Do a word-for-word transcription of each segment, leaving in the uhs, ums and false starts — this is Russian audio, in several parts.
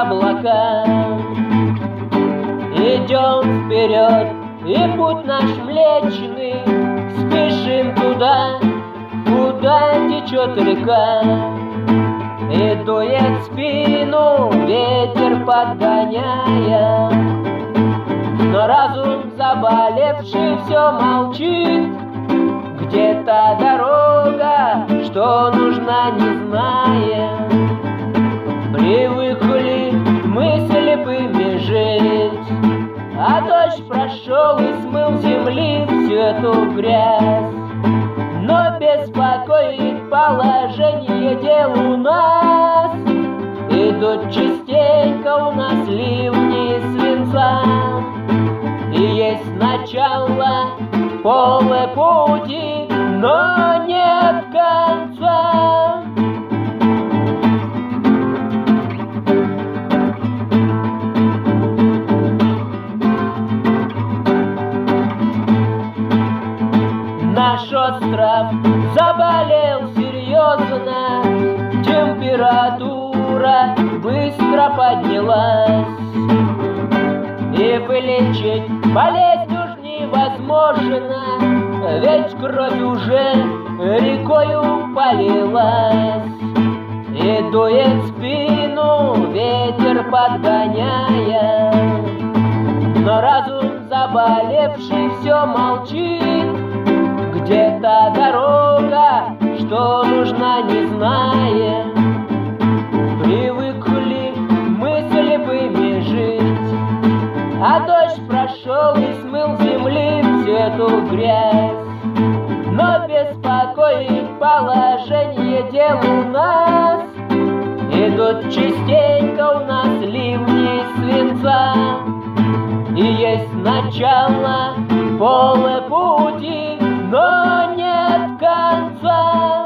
облака. Идем вперед, и путь наш млечный, спешим туда, куда течет река. И дует спину ветер подгоняя, но разум заболевший все молчит. Где-то дорога, что нужна, не зная. Привыкли мы слепыми жить, а дождь прошел и смыл с земли всю эту грязь. Но беспокоит положение дел у нас. Идут частенько у нас ливни из свинца. И есть начало поле пути, но нет конца. Наш остров заболел серьезно, температура быстро поднялась. И вылечить болезнь уж невозможно, ведь кровь уже рекою полилась. И дует спину ветер подгоняя, но разум заболевший все молчит. Где-то дорога, что нужна, не зная. Привыкли мы слепыми жить, а дождь прошел и смыл с земли всю эту грязь. Но беспокоит положение дел у нас. Идут частенько у нас ливни из свинца. И есть начало поле пути, но нет конца.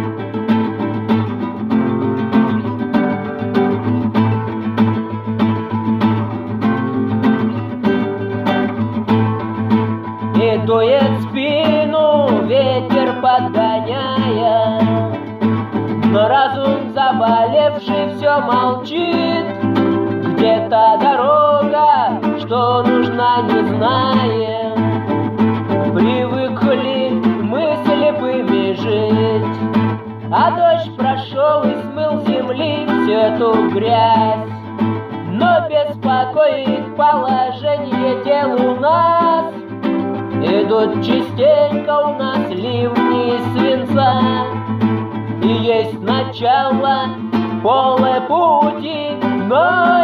И дует спину ветер подгоняя, но разум заболевший все молчит. Где-то дорога, что нужна, не зная. Привыкли мы слепыми жить, а дождь прошел и смыл с земли всю эту грязь. Но беспокоит положение дел у нас. Идут частенько у нас ливни из свинца. И есть начало поле пути, но